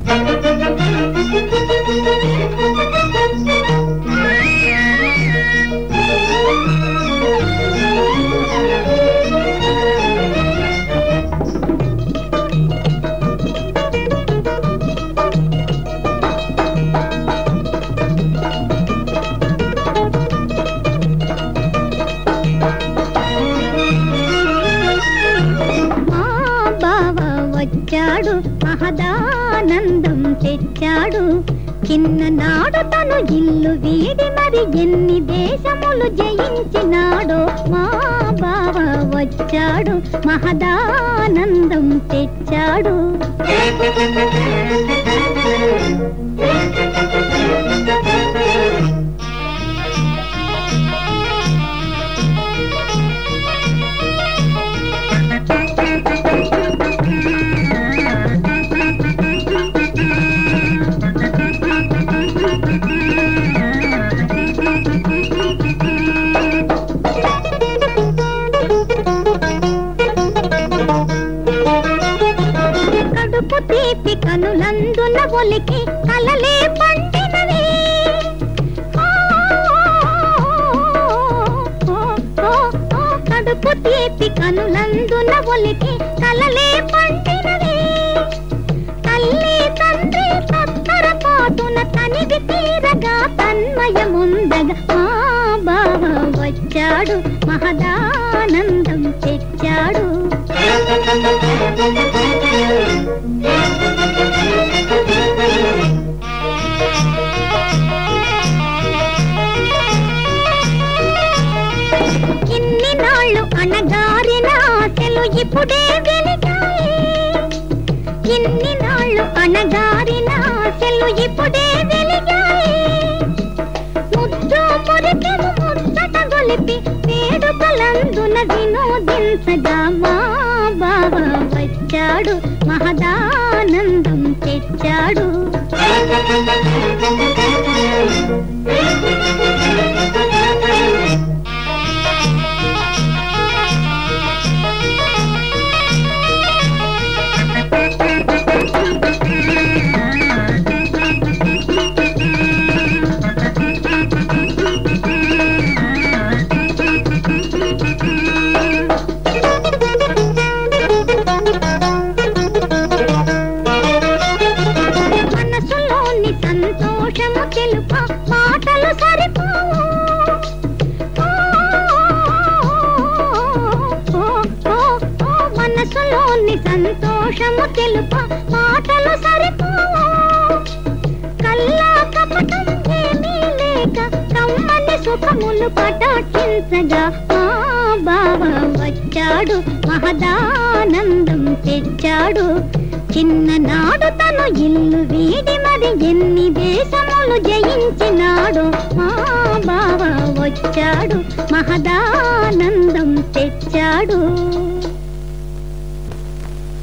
వచ్చాడు మహదానందం తెచ్చాడు చిన్ననాడు తను ఇల్లు వీడి మరి ఎన్ని దేశములు జయించినాడో మా బావ వచ్చాడు మహదానందం తెచ్చాడు కడుపు తీపి కనులందున ఒలికి కలలే పండినవి కడుపు తీపి కనులందున ఒలికి కలలే పండినవి తల్లి తండ్రి తత్తర పాటున తనివి తీరగా తన్మయముందగా మా బావ వచ్చాడు మహదానందం తెచ్చాడు ఇన్ని నాళ్ళు అణగారిన ఆశలు ఇప్పుడే వెలిగాయి ఇన్ని నాళ్ళు అణగారిన ఆశలు ఇప్పుడే వెలిగాయి ముద్దు మురికెను ముచ్చట గొలిపి వేడుకలందున వినోదించగా మా బావ వచ్చాడు మహదానందం తెచ్చాడు సంతోషము తెలుప మాటలు సరిపోవు మనసులోని సంతోషము తెలుప మాటలు సరిపోవు కల్లా కపటం ఏమీ లేక కమ్మని సుఖములు కటాక్షించగా మా బావ వచ్చాడు మహదానందం తెచ్చాడు చిన్ననాడు తను ఇల్లు వీడి మరి ఎన్ని దేశములు జయించినాడు మా బావ వచ్చాడు మహదానందం తెచ్చాడు